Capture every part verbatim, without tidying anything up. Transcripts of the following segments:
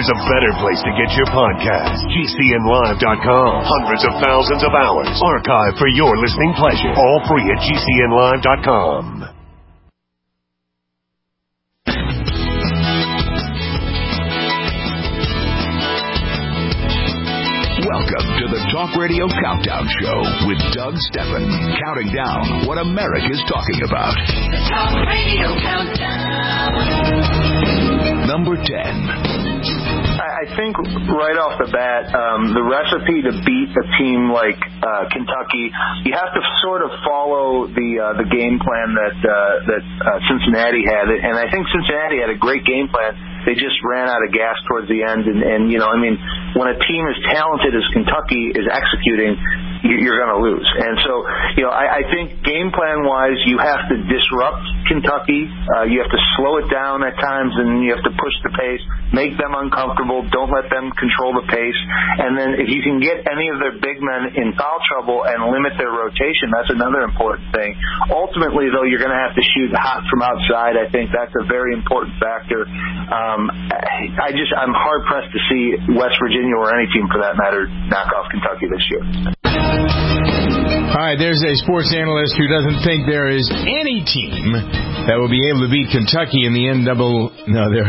there's a better place to get your podcast. G C N live dot com. Hundreds of thousands of hours archived for your listening pleasure. All free at G C N live dot com. Welcome to the Talk Radio Countdown Show with Doug Stephan, counting down what America's talking about. The Talk Radio Countdown. Number ten. I think right off the bat, um, the recipe to beat a team like uh, Kentucky, you have to sort of follow the uh, the game plan that uh, that uh, Cincinnati had, and I think Cincinnati had a great game plan. They just ran out of gas towards the end, and, and you know, I mean, when a team as talented as Kentucky is executing, you're going to lose. And so, you know, I, I think game plan-wise, you have to disrupt Kentucky. Uh, you have to slow it down at times, and you have to push the pace, make them uncomfortable, don't let them control the pace. And then if you can get any of their big men in foul trouble and limit their rotation, that's another important thing. Ultimately, though, you're going to have to shoot hot from outside. I think that's a very important factor. Um, I just, I'm hard-pressed to see West Virginia or any team, for that matter, knock off Kentucky this year. All right, there's a sports analyst who doesn't think there is any team that will be able to beat Kentucky in the N double. No, there.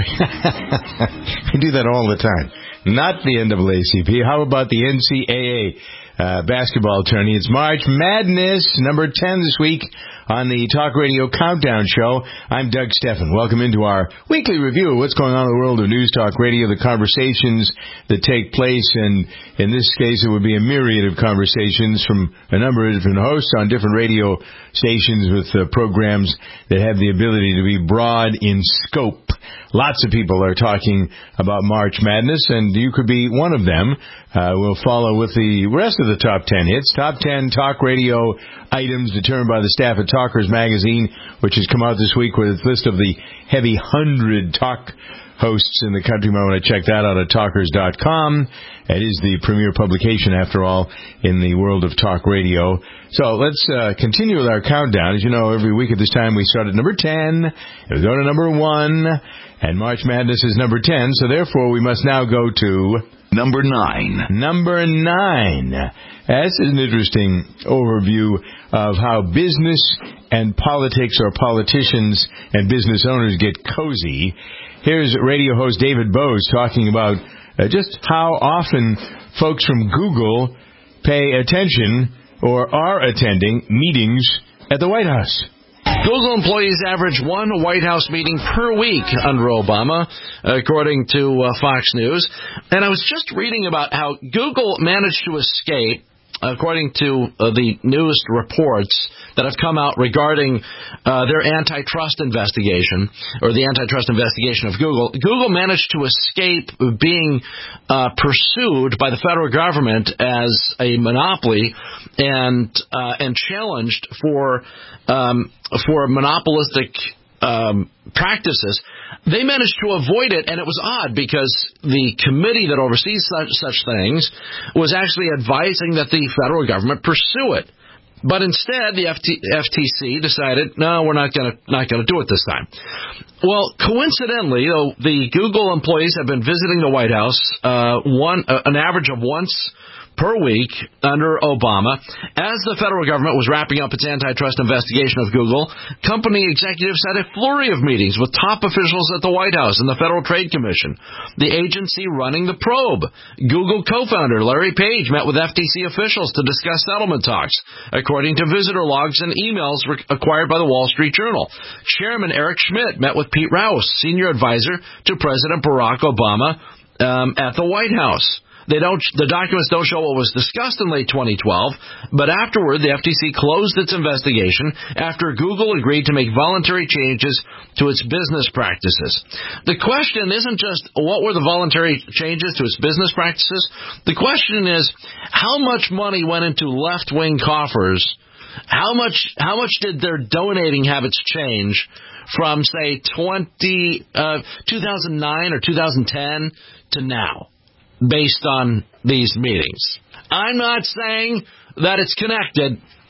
I do that all the time. Not the N double A C P. How about the N C double A uh, basketball tourney? It's March Madness, number ten this week on the Talk Radio Countdown Show. I'm Doug Stephan. Welcome into our weekly review of what's going on in the world of News Talk Radio, the conversations that take place, and in this case it would be a myriad of conversations from a number of different hosts on different radio stations with uh, programs that have the ability to be broad in scope. Lots of people are talking about March Madness, and you could be one of them. Uh, we'll follow with the rest of the top ten hits. Top ten talk radio items determined by the staff at Talkers Magazine, which has come out this week with its list of the heavy hundred talk hosts in the country. You might want to check that out at talkers dot com. It is the premier publication, after all, in the world of talk radio. So let's uh, continue with our countdown. As you know, every week at this time we start at number ten, and we go to number one, and March Madness is number ten, so therefore we must now go to number nine. Number nine. This is an interesting overview of how business and politics, or politicians and business owners, get cozy. Here's radio host David Bose talking about uh, just how often folks from Google pay attention or are attending meetings at the White House. Google employees average one White House meeting per week under Obama, according to uh, Fox News. And I was just reading about how Google managed to escape, according to uh, the newest reports that have come out regarding uh, their antitrust investigation, or the antitrust investigation of Google. Google managed to escape being uh, pursued by the federal government as a monopoly and uh, and challenged for um, for monopolistic um, practices. They managed to avoid it, and it was odd because the committee that oversees such, such things was actually advising that the federal government pursue it. But instead, the F T C decided, no, we're not going to not going to do it this time. Well, coincidentally, you know, the Google employees have been visiting the White House uh, one uh, an average of once per week under Obama. As the federal government was wrapping up its antitrust investigation of Google, company executives had a flurry of meetings with top officials at the White House and the Federal Trade Commission, the agency running the probe. Google co-founder Larry Page met with F T C officials to discuss settlement talks, according to visitor logs and emails acquired by the Wall Street Journal. Chairman Eric Schmidt met with Pete Rouse, senior advisor to President Barack Obama, um, at the White House. They don't. The documents don't show what was discussed in late twenty twelve, but afterward, the F T C closed its investigation after Google agreed to make voluntary changes to its business practices. The question isn't just what were the voluntary changes to its business practices. The question is how much money went into left-wing coffers. How much? How much did their donating habits change from, say, twenty, uh, two thousand nine or two thousand ten to now, based on these meetings? I'm not saying that it's connected.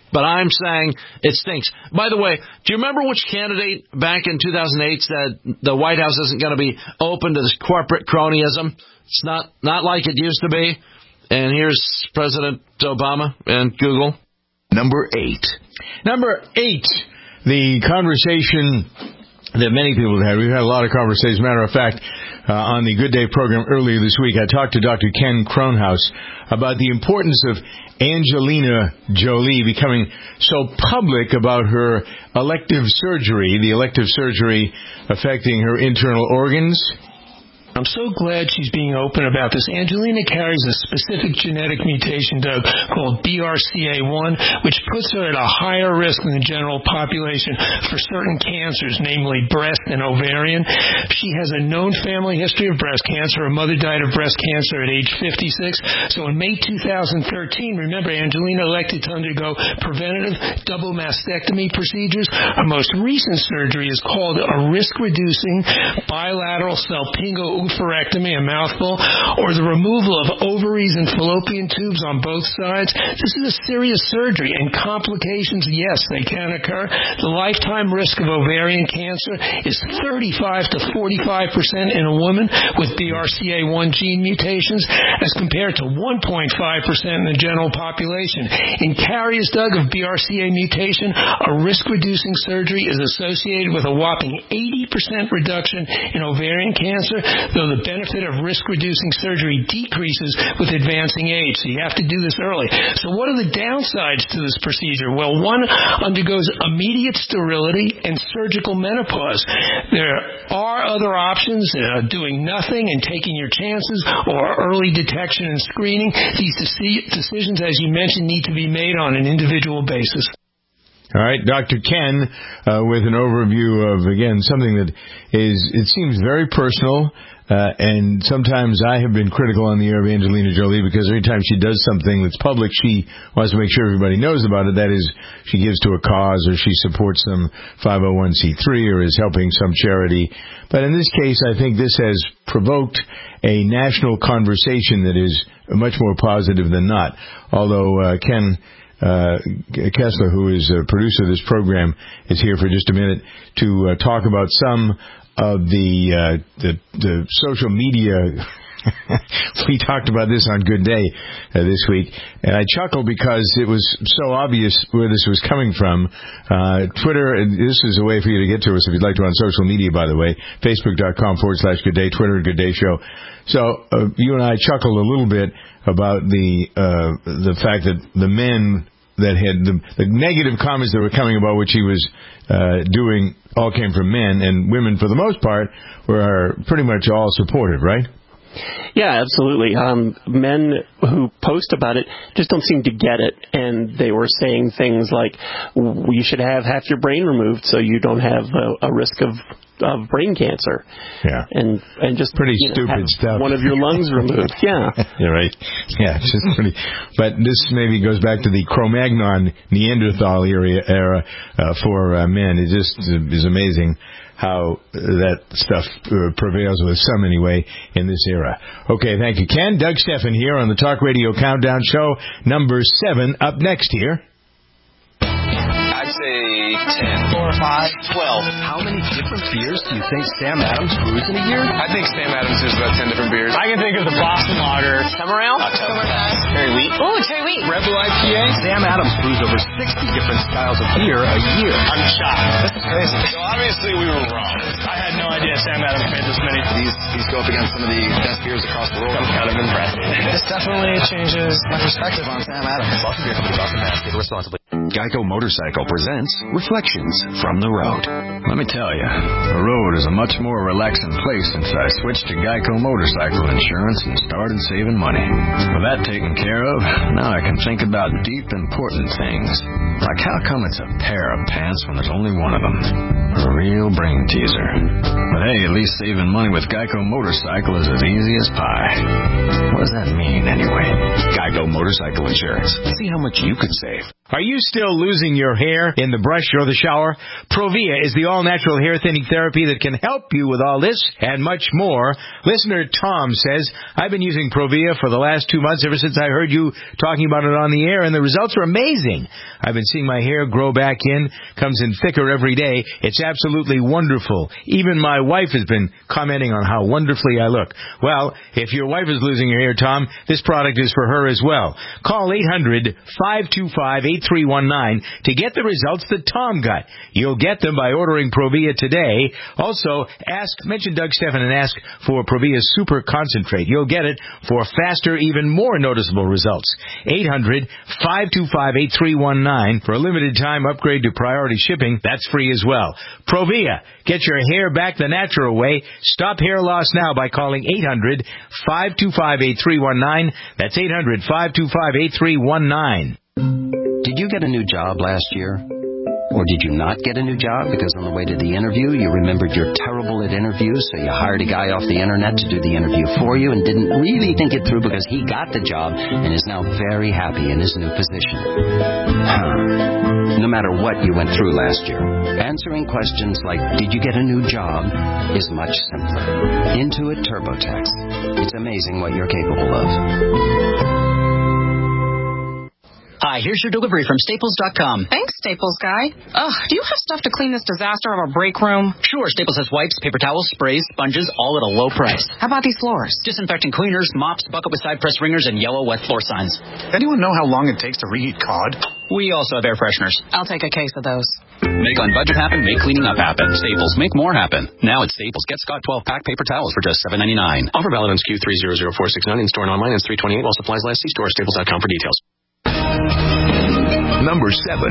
But I'm saying it stinks. By the way, do you remember which candidate back in two thousand eight said the White House isn't going to be open to this corporate cronyism? It's not, not like it used to be. And here's President Obama and Google. Number eight. Number eight, the conversation that many people have had. We've had a lot of conversations. Matter of fact, uh, on the Good Day program earlier this week, I talked to Doctor Ken Kronhaus about the importance of Angelina Jolie becoming so public about her elective surgery, the elective surgery affecting her internal organs. I'm so glad she's being open about this. Angelina carries a specific genetic mutation, Doug, called B R C A one, which puts her at a higher risk than the general population for certain cancers, namely breast and ovarian. She has a known family history of breast cancer. Her mother died of breast cancer at age fifty-six. So in May two thousand thirteen, remember, Angelina elected to undergo preventative double mastectomy procedures. Her most recent surgery is called a risk-reducing bilateral salpingo oophorectomy, a mouthful, or the removal of ovaries and fallopian tubes on both sides. This is a serious surgery, and complications, yes, they can occur. The lifetime risk of ovarian cancer is thirty-five to forty-five percent in a woman with B R C A one gene mutations, as compared to one point five percent in the general population. In carriers, Doug, of B R C A mutation, a risk-reducing surgery is associated with a whopping eighty percent reduction in ovarian cancer, though the benefit of risk-reducing surgery decreases with advancing age. So you have to do this early. So what are the downsides to this procedure? Well, one undergoes immediate sterility and surgical menopause. There are other options, uh, doing nothing and taking your chances, or early detection and screening. These deci- decisions, as you mentioned, need to be made on an individual basis. All right, Doctor Ken, uh, with an overview of, again, something that is, it seems very personal, uh, and sometimes I have been critical on the air of Angelina Jolie because every time she does something that's public, she wants to make sure everybody knows about it. That is, she gives to a cause or she supports some five oh one c three or is helping some charity. But in this case, I think this has provoked a national conversation that is much more positive than not. Although, uh, Ken... Uh, Kessler, who is a producer of this program, is here for just a minute to uh, talk about some of the uh, the, the social media. We talked about this on Good Day uh, this week, and I chuckle because it was so obvious where this was coming from. Uh, Twitter, and this is a way for you to get to us if you'd like to on social media, by the way, facebook.com forward slash Good Day, Twitter, Good Day Show. So uh, you and I chuckled a little bit about the uh, the fact that the men that had the, the negative comments that were coming about what she was uh, doing all came from men, and women, for the most part, were pretty much all supportive, right? Yeah, absolutely. Um, men who post about it just don't seem to get it, and they were saying things like, "You should have half your brain removed so you don't have a, a risk of." of brain cancer. Yeah. And and just pretty you know, stupid have stuff. One of your lungs removed. Yeah. You're right. Yeah, it's just pretty. But this maybe goes back to the Cro-Magnon Neanderthal era, era uh, for uh, men. It just is amazing how that stuff uh, prevails with some anyway in this era. Okay, thank you, Ken. Doug Stephan here on the Talk Radio Countdown Show, number seven. Up next here. I'd say ten. Four, five, twelve. How many different beers do you think Sam Adams brews in a year? I think Sam Adams is about ten different beers. I can think of the Boston Lager. Summer Ale? Oktoberfest. Cherry Wheat. Ooh, Cherry Wheat. Red Bull I P A. Sam Adams brews over sixty different styles of beer a year. I'm shocked. That's crazy. So obviously we were wrong. I had no idea Sam Adams made this many. These, these go up against some of the best beers across the world. I'm kind of impressed. This definitely changes my perspective on Sam Adams. Boston Beer Company, Boston, Mass. Take it responsibly. Geico Motorcycle presents Reflections from the Road. Let me tell you, the road is a much more relaxing place since I switched to Geico Motorcycle Insurance and started saving money. With that taken care of, now I can think about deep, important things. Like how come it's a pair of pants when there's only one of them? A real brain teaser. But hey, at least saving money with Geico Motorcycle is as easy as pie. What does that mean, anyway? Geico Motorcycle Insurance. See how much you could save. Are you still losing your hair in the brush or the shower? Provia is the all-natural hair thinning therapy that can help you with all this and much more. Listener Tom says, I've been using Provia for the last two months ever since I heard you talking about it on the air, and the results are amazing. I've been seeing my hair grow back in, comes in thicker every day. It's absolutely wonderful. Even my wife has been commenting on how wonderfully I look. Well, if your wife is losing her hair, Tom, this product is for her as well. Call eight hundred, five two five, eight three one nine to get the results that Tom got. You'll get them by ordering Provia today. Also, ask, mention Doug Stephan and ask for Provia Super Concentrate. You'll get it for faster, even more noticeable results. eight hundred, five two five, eight three one nine. For a limited time upgrade to priority shipping, that's free as well. Provia, get your hair back the natural way. Stop hair loss now by calling eight hundred, five two five, eight three one nine. That's eight hundred, five two five, eight three one nine. Did you get a new job last year? Or did you not get a new job because on the way to the interview you remembered you're terrible at interviews, so you hired a guy off the internet to do the interview for you and didn't really think it through because he got the job and is now very happy in his new position? Huh. No matter what you went through last year, answering questions like, did you get a new job, is much simpler. Intuit TurboTax. It's amazing what you're capable of. Hi, here's your delivery from Staples dot com. Thanks, Staples guy. Ugh, do you have stuff to clean this disaster of a break room? Sure, Staples has wipes, paper towels, sprays, sponges, all at a low price. How about these floors? Disinfecting cleaners, mops, bucket with side press ringers, and yellow wet floor signs. Anyone know how long it takes to reheat cod? We also have air fresheners. I'll take a case of those. Make on budget happen, make cleaning up happen. Staples, make more happen. Now at Staples, get Scott twelve pack paper towels for just seven ninety-nine. Offer valid on S K U three zero zero four six nine in store and online. It's three twenty-eight while supplies last. See store staples dot com for details. Number seven.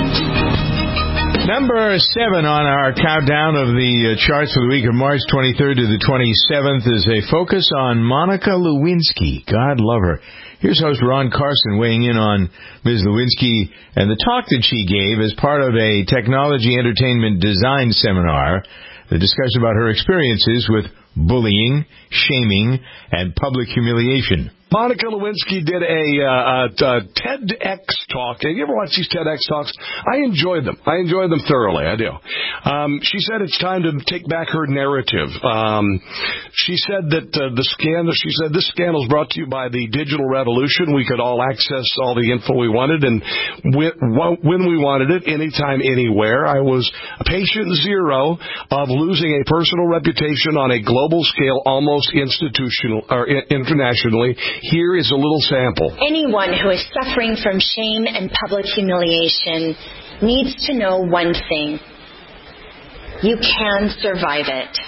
Number seven on our countdown of the uh, charts for the week of March twenty-third to the twenty-seventh is a focus on Monica Lewinsky. God love her. Here's host Ron Carson weighing in on Miz Lewinsky and the talk that she gave as part of a technology entertainment design seminar. The discussion about her experiences with bullying, shaming, and public humiliation. Monica Lewinsky did a, uh, a TEDx talk. You ever watch these TEDx talks? I enjoyed them. I enjoyed them thoroughly. I do. Um, she said it's time to take back her narrative. Um, she said that uh, the scandal. She said this scandal is brought to you by the digital revolution. We could all access all the info we wanted and when we wanted it, anytime, anywhere. I was patient zero of losing a personal reputation on a global scale, almost institutional or internationally. Here is a little sample. Anyone who is suffering from shame and public humiliation needs to know one thing. You can survive it.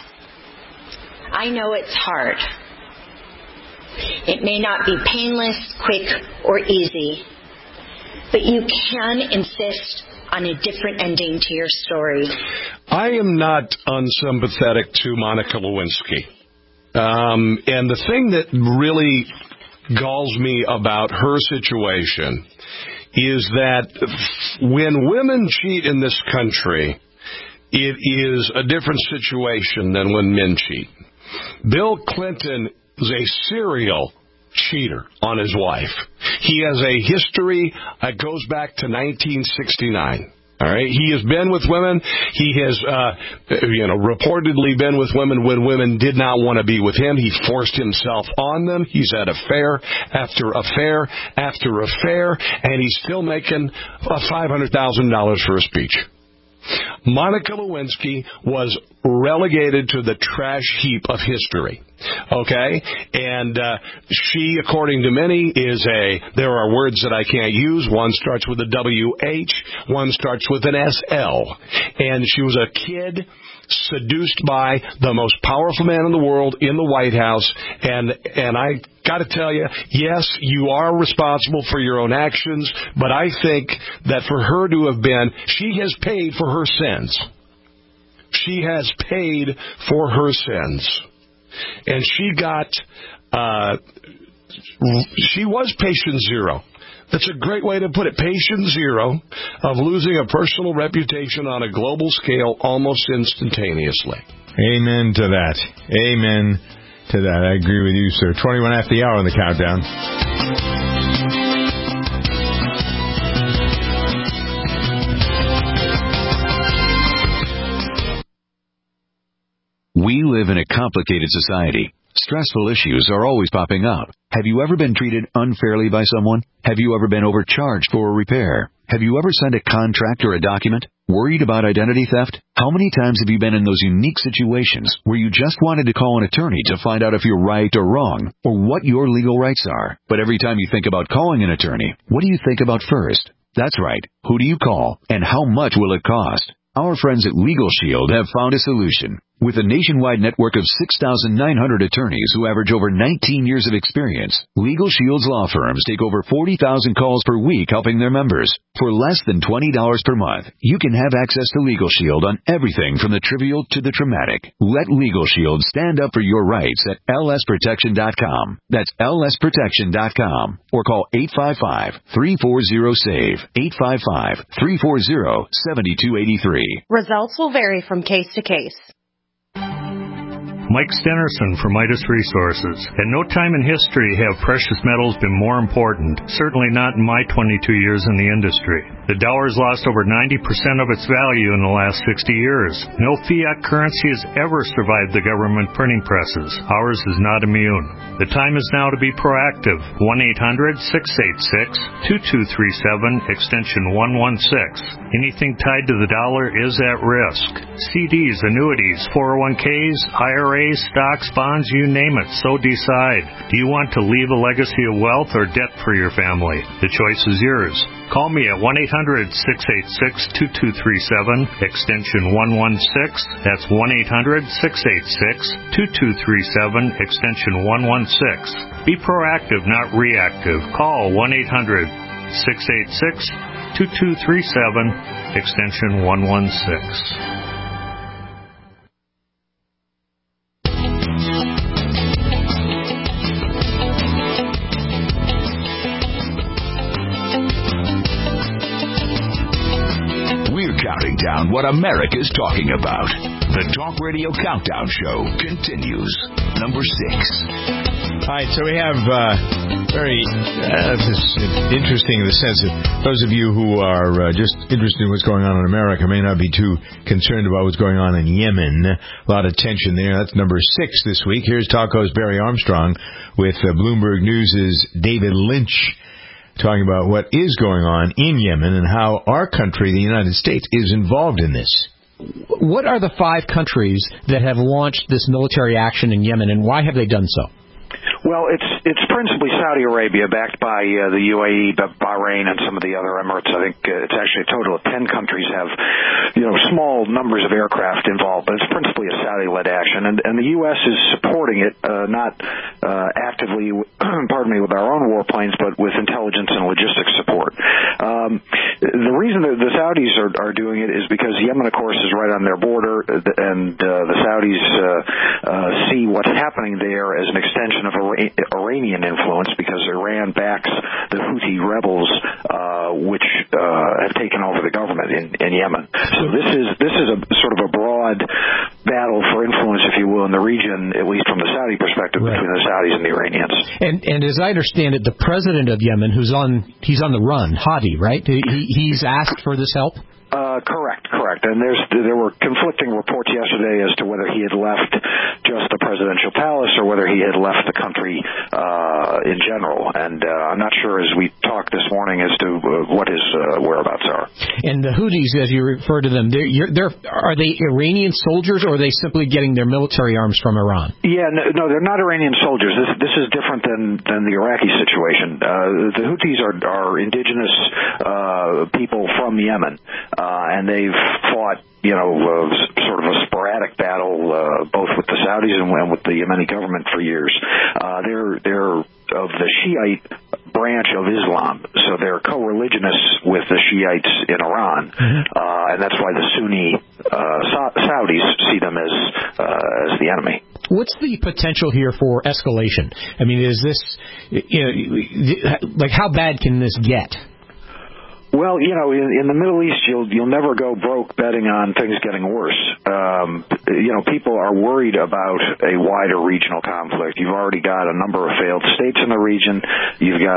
I know it's hard. It may not be painless, quick, or easy, but you can insist on a different ending to your story. I am not unsympathetic to Monica Lewinsky. Um, and the thing that really galls me about her situation is that when women cheat in this country, it is a different situation than when men cheat. Bill Clinton is a serial cheater on his wife. He has a history that goes back to nineteen sixty-nine. All right, he has been with women. He has, uh, you know, reportedly been with women when women did not want to be with him. He forced himself on them. He's had affair after affair after affair, and he's still making five hundred thousand dollars for a speech. Monica Lewinsky was relegated to the trash heap of history. Okay? And uh, she, according to many, is a, there are words that I can't use. One starts with a W H, one starts with an S L. And she was a kid seduced by the most powerful man in the world in the White House. And and I got to tell you, yes, you are responsible for your own actions, but I think that for her to have been, she has paid for her sins. She has paid for her sins. And she got, uh, she was patient zero. That's a great way to put it. Patient zero of losing a personal reputation on a global scale almost instantaneously. Amen to that. Amen to that. I agree with you, sir. twenty-one after the hour on the countdown. We live in a complicated society. Stressful issues are always popping up. Have you ever been treated unfairly by someone? Have you ever been overcharged for a repair? Have you ever signed a contract or a document? Worried about identity theft? How many times have you been in those unique situations where you just wanted to call an attorney to find out if you're right or wrong, or what your legal rights are? But every time you think about calling an attorney, what do you think about first? That's right. Who do you call, and how much will it cost? Our friends at Legal Shield have found a solution. With a nationwide network of six thousand nine hundred attorneys who average over nineteen years of experience, Legal Shield's law firms take over forty thousand calls per week helping their members. For less than twenty dollars per month, you can have access to Legal Shield on everything from the trivial to the traumatic. Let Legal Shield stand up for your rights at L S protection dot com. That's L S protection dot com. Or call eight five five, three four zero, S A V E, eight five five, three four zero, seven two eight three. Results will vary from case to case. Mike Stenerson from Midas Resources. At no time in history have precious metals been more important, certainly not in my twenty-two years in the industry. The dollar has lost over ninety percent of its value in the last sixty years. No fiat currency has ever survived the government printing presses. Ours is not immune. The time is now to be proactive. one eight hundred, six eight six, two two three seven, extension one one six. Anything tied to the dollar is at risk. C Ds, annuities, four oh one Ks, I R As, stocks, bonds, you name it, so decide. Do you want to leave a legacy of wealth or debt for your family? The choice is yours. Call me at one eight hundred, six eight six, two two three seven, extension one one six. That's one eight hundred, six eight six, two two three seven, extension one one six. Be proactive, not reactive. Call one eight hundred, six eight six, two two three seven, extension one one six. Counting down what America's talking about. The Talk Radio Countdown Show continues. Number six. All right, so we have uh, very uh, this is interesting in the sense that those of you who are uh, just interested in what's going on in America may not be too concerned about what's going on in Yemen. A lot of tension there. That's number six this week. Here's talk host Barry Armstrong with uh, Bloomberg News' David Lynch, talking about what is going on in Yemen and how our country, the United States, is involved in this. What are the five countries that have launched this military action in Yemen, and why have they done so? Well, it's it's principally Saudi Arabia, backed by uh, the U A E, Bahrain, and some of the other Emirates. I think uh, it's actually a total of ten countries have, you know, small numbers of aircraft involved, but it's principally a Saudi-led action, and, and the U S is supporting it, uh, not uh, actively, pardon me, with our own warplanes, but with intelligence and logistics support. Um, the reason that the Saudis are, are doing it is because Yemen, of course, is right on their border, and uh, the Saudis uh, uh, see what's happening there as an extension of Iranian influence, because Iran backs the Houthi rebels, uh, which uh, have taken over the government in, in Yemen. So this is this is a sort of a broad battle for influence, if you will, in the region, at least from the Saudi perspective, right, between the Saudis and the Iranians. And and as I understand it, the president of Yemen, who's on he's on the run, Hadi, right? He, he's asked for this help. Uh, correct, correct. And there's there were conflicting reports yesterday as to whether he had left just the presidential palace or whether he had left the country uh, in general. And uh, I'm not sure, as we talked this morning, as to uh, what his uh, whereabouts are. And the Houthis, as you refer to them, they're, you're, they're, are they Iranian soldiers, or are they simply getting their military arms from Iran? Yeah, no, no they're not Iranian soldiers. This this is different than, than the Iraqi situation. Uh, the Houthis are, are indigenous uh, people from Yemen. Uh, and they've fought, you know, uh, sort of a sporadic battle, uh, both with the Saudis and, and with the Yemeni government for years. Uh, they're they're of the Shiite branch of Islam, so they're co-religionists with the Shiites in Iran, mm-hmm. uh, and that's why the Sunni uh, Saudis see them as uh, as the enemy. What's the potential here for escalation? I mean, is this, you know, like, how bad can this get? Well, you know, in, in the Middle East, you'll you'll never go broke betting on things getting worse. Um, you know, people are worried about a wider regional conflict. You've already got a number of failed states in the region. You've got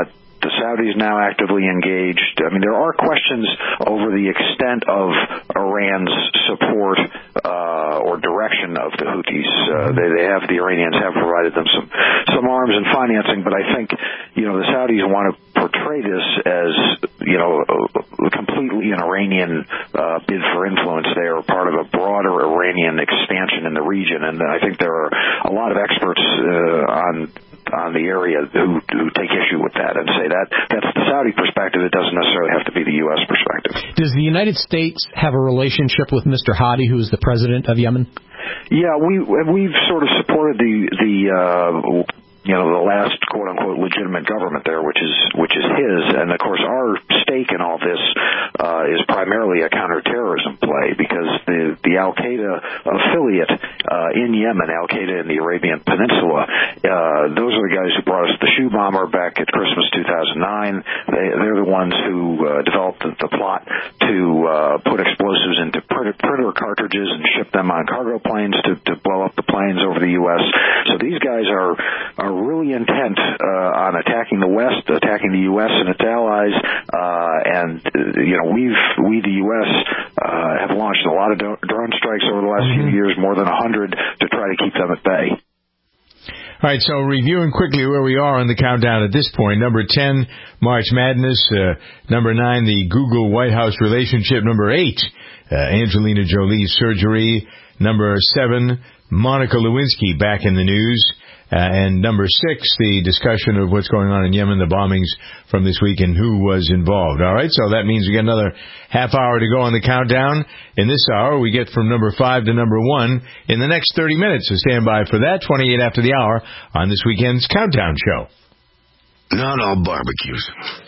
The Saudis now actively engaged. I mean, there are questions over the extent of Iran's support uh, or direction of the Houthis. Uh, they, they have, the Iranians have provided them some, some arms and financing, but I think, you know, the Saudis want to portray this as, you know, completely an Iranian uh, bid for influence. They are part of a broader Iranian expansion in the region, and I think there are a lot of experts uh, on on the area who, who take issue with that and say that that's the Saudi perspective. It doesn't necessarily have to be the U S perspective. Does the United States have a relationship with Mister Hadi, who is the president of Yemen? Yeah, we we've sort of supported the the. Uh, you know, the last quote-unquote legitimate government there, which is which is his. And, of course, our stake in all this uh, is primarily a counterterrorism play because the, the al-Qaeda affiliate uh, in Yemen, al-Qaeda in the Arabian Peninsula, uh, those are the guys who brought us the shoe bomber back at Christmas two thousand nine. They, they're the ones who uh, developed the, the plot to uh, put explosives into printer, printer cartridges and ship them on cargo planes to, to blow up the planes over the U S. So these guys are, are really intent uh, on attacking the West, attacking the U S and its allies, uh, and uh, you know we've we the U S uh, have launched a lot of drone strikes over the last few years, more than a hundred, to try to keep them at bay. All right, so reviewing quickly where we are on the countdown at this point. Number ten, March Madness. Uh, number nine, the Google White House relationship. Number eight, uh, Angelina Jolie's surgery. Number seven, Monica Lewinsky back in the news. Uh, and number six, the discussion of what's going on in Yemen, the bombings from this week, and who was involved. All right, so that means we get another half hour to go on the countdown. In this hour, we get from number five to number one in the next thirty minutes. So stand by for that, twenty-eight after the hour on this weekend's Countdown Show. Not all barbecues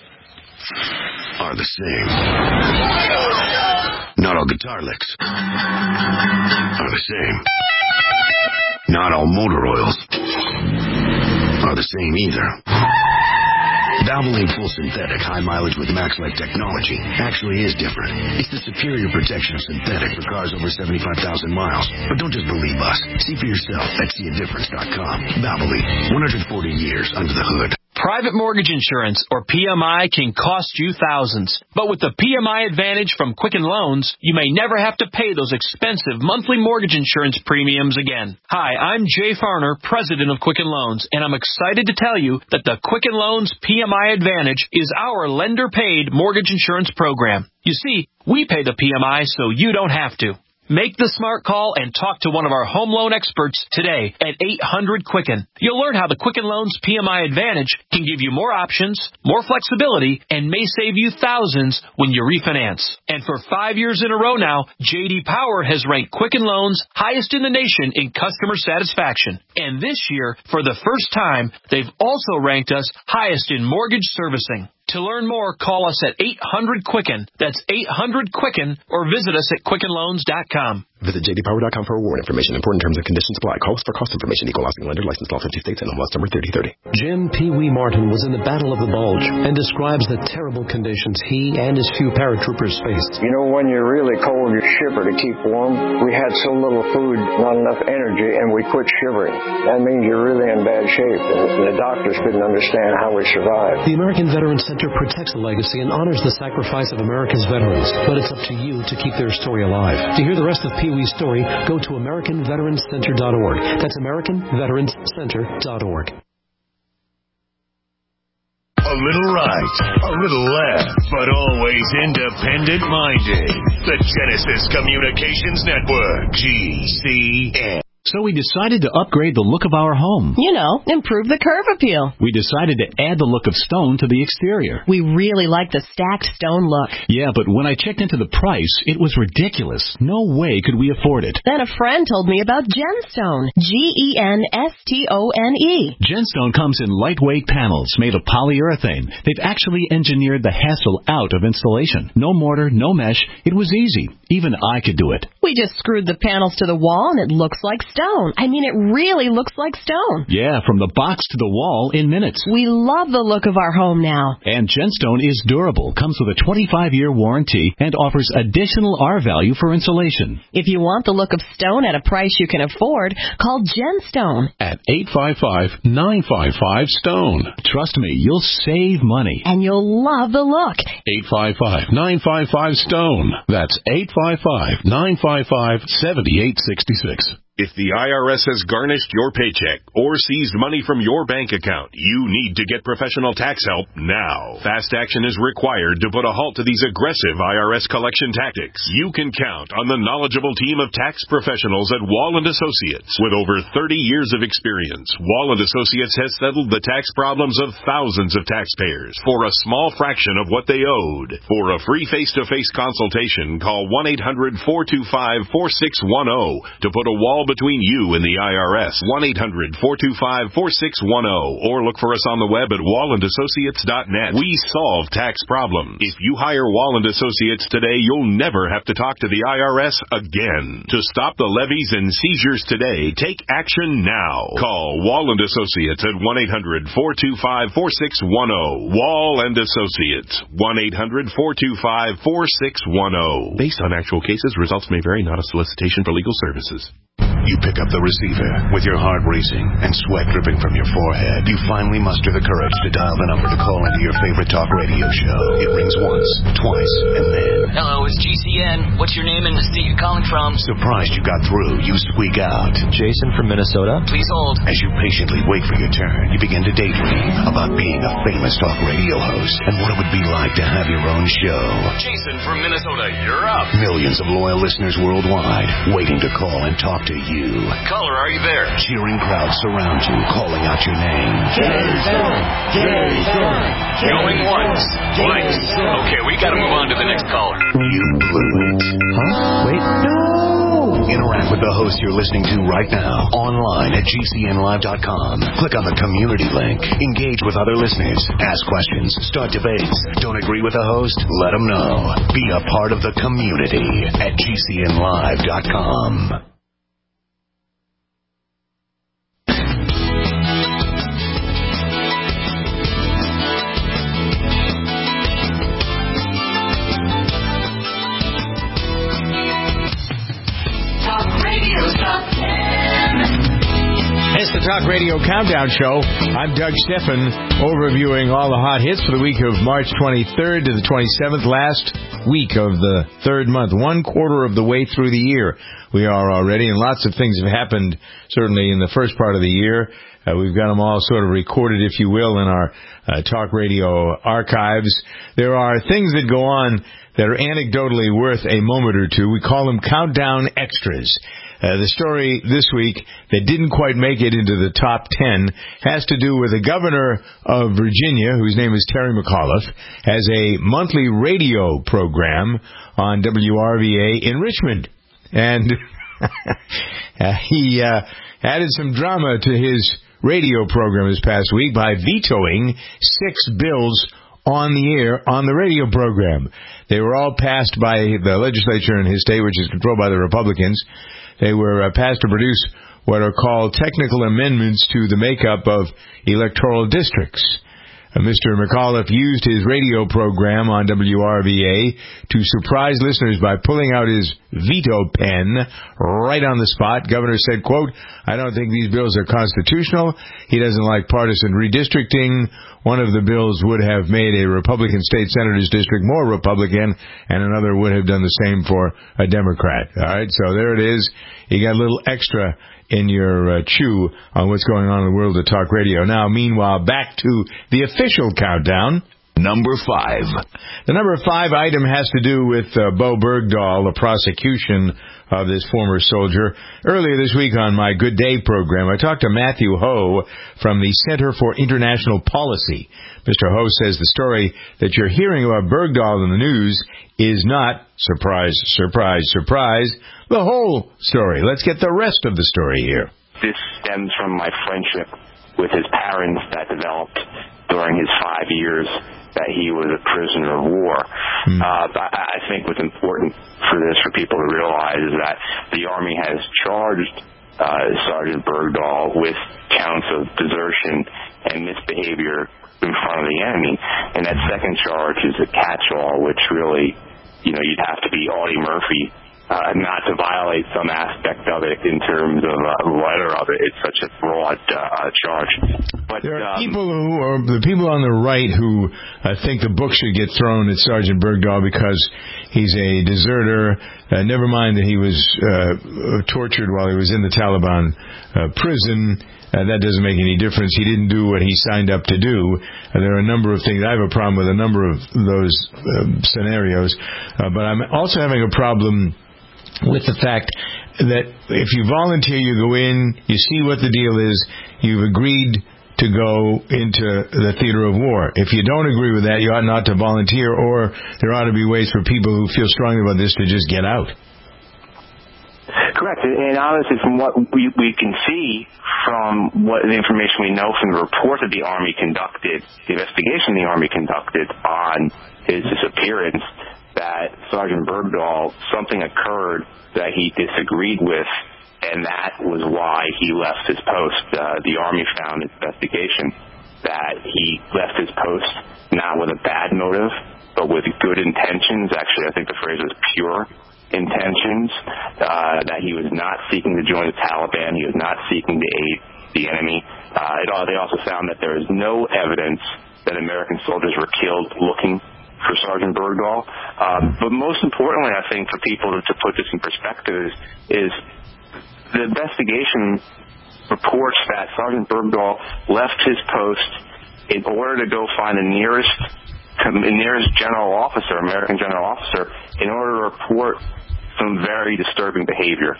are the same. Not all guitar licks are the same. Not all motor oils are the same either. Valvoline Full Synthetic High Mileage with MaxLight technology actually is different. It's the superior protection of synthetic for cars over seventy-five thousand miles. But don't just believe us. See for yourself at see a difference dot com. Valvoline, one hundred forty years under the hood. Private mortgage insurance, or P M I, can cost you thousands. But with the P M I Advantage from Quicken Loans, you may never have to pay those expensive monthly mortgage insurance premiums again. Hi, I'm Jay Farner, president of Quicken Loans, and I'm excited to tell you that the Quicken Loans P M I Advantage is our lender-paid mortgage insurance program. You see, we pay the P M I so you don't have to. Make the smart call and talk to one of our home loan experts today at eight hundred Quicken. You'll learn how the Quicken Loans P M I Advantage can give you more options, more flexibility, and may save you thousands when you refinance. And for five years in a row now, J D Power has ranked Quicken Loans highest in the nation in customer satisfaction. And this year, for the first time, they've also ranked us highest in mortgage servicing. To learn more, call us at eight hundred Quicken. That's eight hundred Quicken, or visit us at quicken loans dot com. Visit j d power dot com for award information. Important terms and conditions apply. Calls for cost information. Equal housing lender. Licensed law fifty states and M L S number thirty thirty. Jim Pee Wee Martin was in the Battle of the Bulge and describes the terrible conditions he and his few paratroopers faced. You know, when you're really cold, you shiver to keep warm. We had so little food, not enough energy, and we quit shivering. That means you're really in bad shape. And the doctors couldn't understand how we survived. The American Veterans Center protects the legacy and honors the sacrifice of America's veterans, but it's up to you to keep their story alive. To hear the rest of Pee Wee's story, go to american veterans center dot org. That's american veterans center dot org. A little right, a little left, but always independent-minded. The Genesis Communications Network, G C N. So we decided to upgrade the look of our home. You know, improve the curve appeal. We decided to add the look of stone to the exterior. We really like the stacked stone look. Yeah, but when I checked into the price, it was ridiculous. No way could we afford it. Then a friend told me about Genstone. G E N S T O N E. Genstone comes in lightweight panels made of polyurethane. They've actually engineered the hassle out of installation. No mortar, no mesh. It was easy. Even I could do it. We just screwed the panels to the wall and it looks like stone. stone. I mean, it really looks like stone. Yeah, from the box to the wall in minutes. We love the look of our home now. And Gemstone is durable, comes with a twenty-five year warranty, and offers additional R value for insulation. If you want the look of stone at a price you can afford, call Gemstone at eight five five, nine five five, STONE. Trust me, you'll save money. And you'll love the look. eight five five, nine five five, STONE. That's eight five five, nine five five, seven eight six six. If the I R S has garnished your paycheck or seized money from your bank account, you need to get professional tax help now. Fast action is required to put a halt to these aggressive I R S collection tactics. You can count on the knowledgeable team of tax professionals at Wall and Associates. With over thirty years of experience, Wall and Associates has settled the tax problems of thousands of taxpayers for a small fraction of what they owed. For a free face-to-face consultation, call one eight hundred, four two five, four six one zero to put a wall between you and the I R S. one eight hundred, four two five, four six one zero or look for us on the web at wall and associates dot net. We solve tax problems. If you hire Wall and Associates today, you'll never have to talk to the I R S again. To stop the levies and seizures today, take action now. Call Wall and Associates at one eight hundred, four two five, four six one zero. Wall and Associates, one eight hundred, four two five, four six one zero. Based on actual cases, results may vary, not a solicitation for legal services. You pick up the receiver with your heart racing and sweat dripping from your forehead. You finally muster the courage to dial the number to call into your favorite talk radio show. It rings once, twice, and then... Hello, it's G C N. What's your name and the state you're calling from? Surprised you got through, you squeak out. Jason from Minnesota. Please hold. As you patiently wait for your turn, you begin to daydream about being a famous talk radio host and what it would be like to have your own show. Jason from Minnesota, you're up. Millions of loyal listeners worldwide waiting to call and talk to you. Caller, are you there? Cheering crowds surround you, calling out your name. Jason! Jason! Going once, twice. Okay, we gotta move on to the next caller. You blew it. Huh? Wait. No! Interact with the host you're listening to right now, online at G C N live dot com. Click on the community link. Engage with other listeners. Ask questions. Start debates. Don't agree with the host? Let them know. Be a part of the community at G C N live dot com. It's the Talk Radio Countdown Show. I'm Doug Steffen, overviewing all the hot hits for the week of March twenty-third to the twenty-seventh, last week of the third month, one quarter of the way through the year we are already, and lots of things have happened, certainly in the first part of the year. Uh, we've got them all sort of recorded, if you will, in our uh, Talk Radio archives. There are things that go on that are anecdotally worth a moment or two. We call them countdown extras. Uh, the story this week that didn't quite make it into the top ten has to do with the governor of Virginia, whose name is Terry McAuliffe, has a monthly radio program on W R V A in Richmond. And uh, he uh, added some drama to his radio program this past week by vetoing six bills on the air on the radio program. They were all passed by the legislature in his state, which is controlled by the Republicans. They were uh, passed to produce what are called technical amendments to the makeup of electoral districts. Uh, Mister McAuliffe used his radio program on W R V A to surprise listeners by pulling out his veto pen right on the spot. Governor said, quote, "I don't think these bills are constitutional. He doesn't like partisan redistricting. One of the bills would have made a Republican state senator's district more Republican, and another would have done the same for a Democrat." All right, so there it is. You got a little extra in your uh, chew on what's going on in the world of talk radio. Now, meanwhile, back to the official countdown. Number five. The number five item has to do with uh, Bo Bergdahl, the prosecution of this former soldier. Earlier this week on my Good Day program, I talked to Matthew Ho from the Center for International Policy. Mister Ho says the story that you're hearing about Bergdahl in the news is not, surprise, surprise, surprise, the whole story. Let's get the rest of the story here. This stems from my friendship with his parents that developed during his five years that he was a prisoner of war. Mm. Uh, but I think what's important for this, for people to realize, is that the Army has charged uh, Sergeant Bergdahl with counts of desertion and misbehavior in front of the enemy. And that second charge is a catch-all, which really, you know, you'd have to be Audie Murphy uh, not to violate some aspect of it in terms of uh, the letter of it. It's such a broad uh, charge. But there are um, people who are the people on the right who uh, think the book should get thrown at Sergeant Bergdahl because he's a deserter. Uh, never mind that he was uh, tortured while he was in the Taliban uh, prison. Uh, that doesn't make any difference. He didn't do what he signed up to do. Uh, there are a number of things. I have a problem with a number of those uh, scenarios. Uh, but I'm also having a problem with the fact that if you volunteer, you go in, you see what the deal is, you've agreed to go into the theater of war. If you don't agree with that, you ought not to volunteer, or there ought to be ways for people who feel strongly about this to just get out. Correct. And honestly, from what we, we can see from what the information we know from the report that the Army conducted, the investigation the Army conducted on his disappearance, that Sergeant Bergdahl, something occurred that he disagreed with, and that was why he left his post. Uh, the Army found in its investigation that he left his post not with a bad motive, but with good intentions. Actually, I think the phrase was pure intentions, uh, that he was not seeking to join the Taliban. He was not seeking to aid the enemy. Uh, it, they also found that there is no evidence that American soldiers were killed looking for Sergeant Bergdahl. Um, but most importantly, I think, for people to, to put this in perspective is, is the investigation reports that Sergeant Bergdahl left his post in order to go find the nearest the nearest general officer, American general officer, in order to report some very disturbing behavior.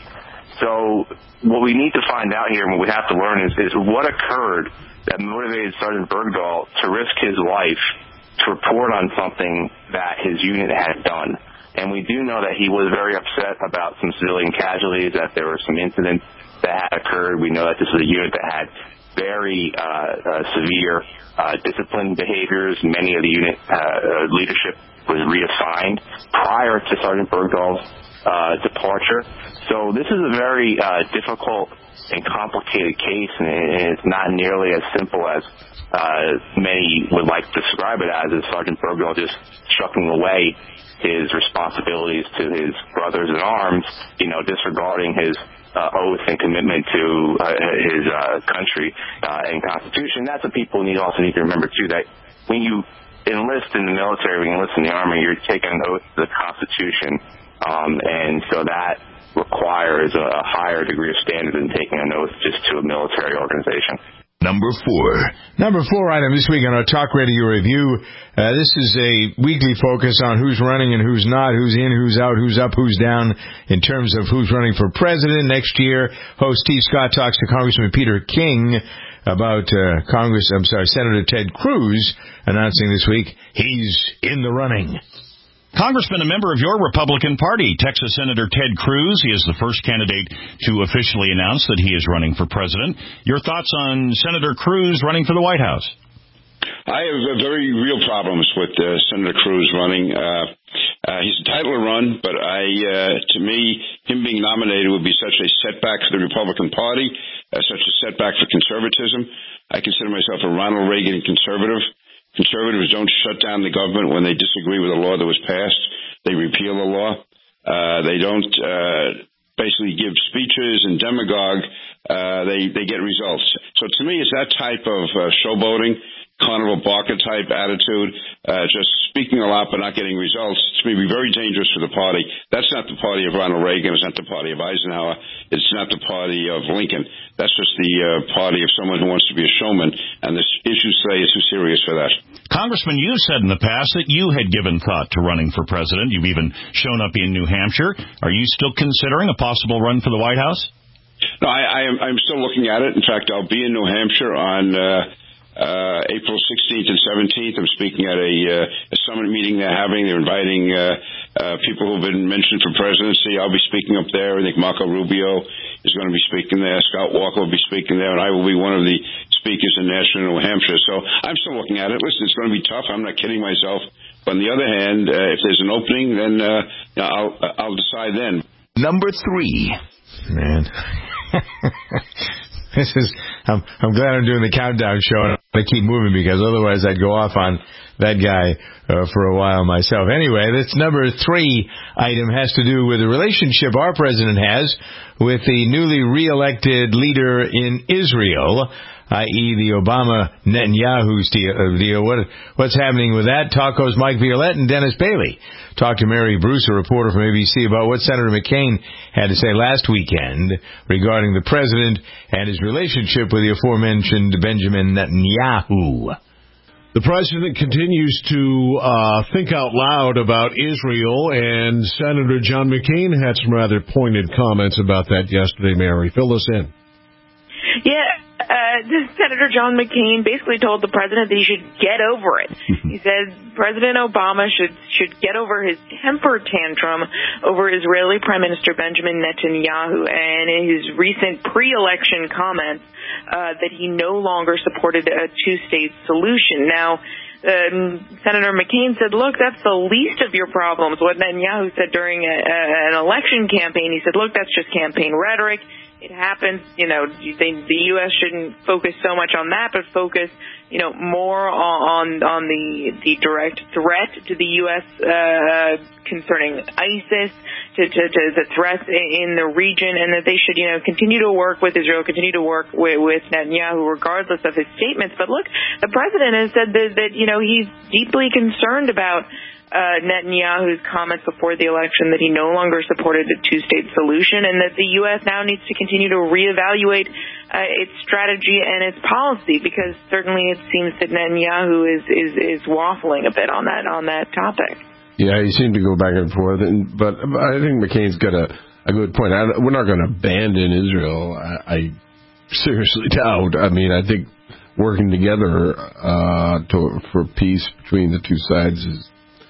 So what we need to find out here, and what we have to learn, is, is what occurred that motivated Sergeant Bergdahl to risk his life to report on something that his unit had done. And we do know that he was very upset about some civilian casualties, that there were some incidents that had occurred. We know that this was a unit that had very uh, uh, severe uh, discipline behaviors. Many of the unit uh, leadership was reassigned prior to Sergeant Bergdahl's uh, departure. So this is a very uh, difficult and complicated case, and it's not nearly as simple as Uh, many would like to describe it as, is Sergeant Bergdahl just shucking away his responsibilities to his brothers in arms, you know, disregarding his uh, oath and commitment to uh, his uh, country uh, and Constitution. That's what people need also need to remember, too, that when you enlist in the military, when you enlist in the Army, you're taking an oath to the Constitution, um, and so that requires a, a higher degree of standard than taking an oath just to a military organization. Number four. Number four item this week on our Talk Radio Review. Uh, this is a weekly focus on who's running and who's not, who's in, who's out, who's up, who's down in terms of who's running for president next year. Host T. Scott talks to Congressman Peter King about uh, Congress, I'm sorry, Senator Ted Cruz announcing this week he's in the running. Congressman, a member of your Republican Party, Texas Senator Ted Cruz. He is the first candidate to officially announce that he is running for president. Your thoughts on Senator Cruz running for the White House? I have uh, very real problems with uh, Senator Cruz running. Uh, uh, he's entitled to run, but I, uh, to me, him being nominated would be such a setback for the Republican Party, uh, such a setback for conservatism. I consider myself a Ronald Reagan conservative. Conservatives don't shut down the government when they disagree with a law that was passed. They repeal the law. Uh, they don't uh, basically give speeches and demagogue. Uh, they, they get results. So to me, it's that type of uh, showboating, Carnival Barker type attitude, uh, just speaking a lot but not getting results. It's going to be very dangerous for the party. That's not the party of Ronald Reagan. It's not the party of Eisenhower. It's not the party of Lincoln. That's just the uh, party of someone who wants to be a showman, and this issue today is too serious for that. Congressman, you said in the past that you had given thought to running for president. You've even shown up in New Hampshire. Are you still considering a possible run for the White House? No, I, I am, I'm still looking at it. In fact, I'll be in New Hampshire on uh, uh, April sixteenth and seventeenth. I'm speaking at a, uh, a summit meeting they're having. They're inviting uh, uh, people who've been mentioned for presidency. I'll be speaking up there. I think Marco Rubio is going to be speaking there. Scott Walker will be speaking there, and I will be one of the speakers in Nashville, New Hampshire. So I'm still looking at it. Listen, it's going to be tough. I'm not kidding myself. But on the other hand, uh, if there's an opening, then uh, you know, I'll I'll decide then. Number three. Man. This is. I'm, I'm glad I'm doing the countdown show and I'm going to keep moving because otherwise I'd go off on that guy uh, for a while myself. Anyway, this number three item has to do with the relationship our president has with the newly reelected leader in Israel, that is the Obama-Netanyahu deal. What, what's happening with that? Talk host Mike Violette and Dennis Bailey talked to Mary Bruce, a reporter from A B C, about what Senator McCain had to say last weekend regarding the president and his relationship with the aforementioned Benjamin Netanyahu. The president continues to uh, think out loud about Israel, and Senator John McCain had some rather pointed comments about that yesterday, Mary. Fill us in. Yeah. Uh, Senator John McCain basically told the president that he should get over it. He said President Obama should should get over his temper tantrum over Israeli Prime Minister Benjamin Netanyahu and his recent pre-election comments uh, that he no longer supported a two-state solution. Now, Um, Senator McCain said, look, that's the least of your problems. What Netanyahu said during a, a, an election campaign, he said, look, that's just campaign rhetoric. It happens, you know, they, the U S shouldn't focus so much on that, but focus, you know, more on on the the direct threat to the U S uh, concerning ISIS, to, to, to the threats in the region, and that they should, you know, continue to work with Israel, continue to work with, with Netanyahu, regardless of his statements. But look, the president has said that, that you know, he's deeply concerned about Uh, Netanyahu's comments before the election that he no longer supported a two-state solution, and that the U S now needs to continue to reevaluate uh, its strategy and its policy, because certainly it seems that Netanyahu is, is, is waffling a bit on that on that topic. Yeah, he seemed to go back and forth, and, but I think McCain's got a, a good point. I, we're not going to abandon Israel. I, I seriously doubt. I mean, I think working together uh, to, for peace between the two sides is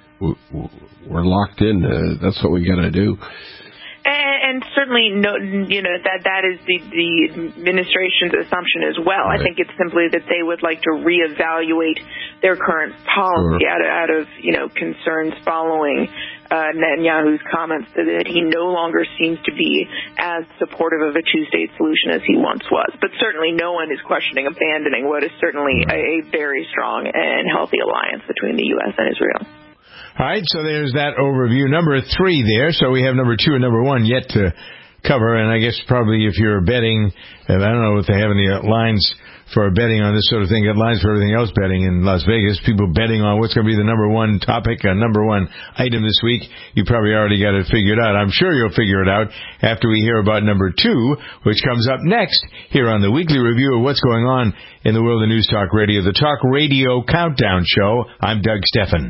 we're locked in. Uh, that's what we got to do. And, and certainly, no, you know, that that is the, the administration's assumption as well. Right. I think it's simply that they would like to reevaluate their current policy sure. out of, out of, you know, concerns following uh, Netanyahu's comments that he no longer seems to be as supportive of a two-state solution as he once was. But certainly no one is questioning abandoning what is certainly right. a, a very strong and healthy alliance between the U S and Israel. All right, so there's that overview. Number three there, so we have number two and number one yet to cover, and I guess probably if you're betting, and I don't know if they have any lines for betting on this sort of thing, got lines for everything else betting in Las Vegas, people betting on what's going to be the number one topic, uh, number one item this week. You probably already got it figured out. I'm sure you'll figure it out after we hear about number two, which comes up next here on the weekly review of what's going on in the world of News Talk Radio, the Talk Radio Countdown Show. I'm Doug Steffen.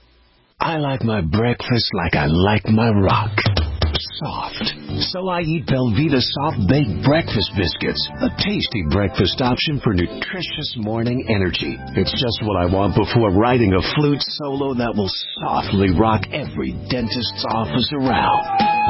I like my breakfast like I like my rock. Soft. So I eat Belvita Soft Baked Breakfast Biscuits, a tasty breakfast option for nutritious morning energy. It's just what I want before writing a flute solo that will softly rock every dentist's office around.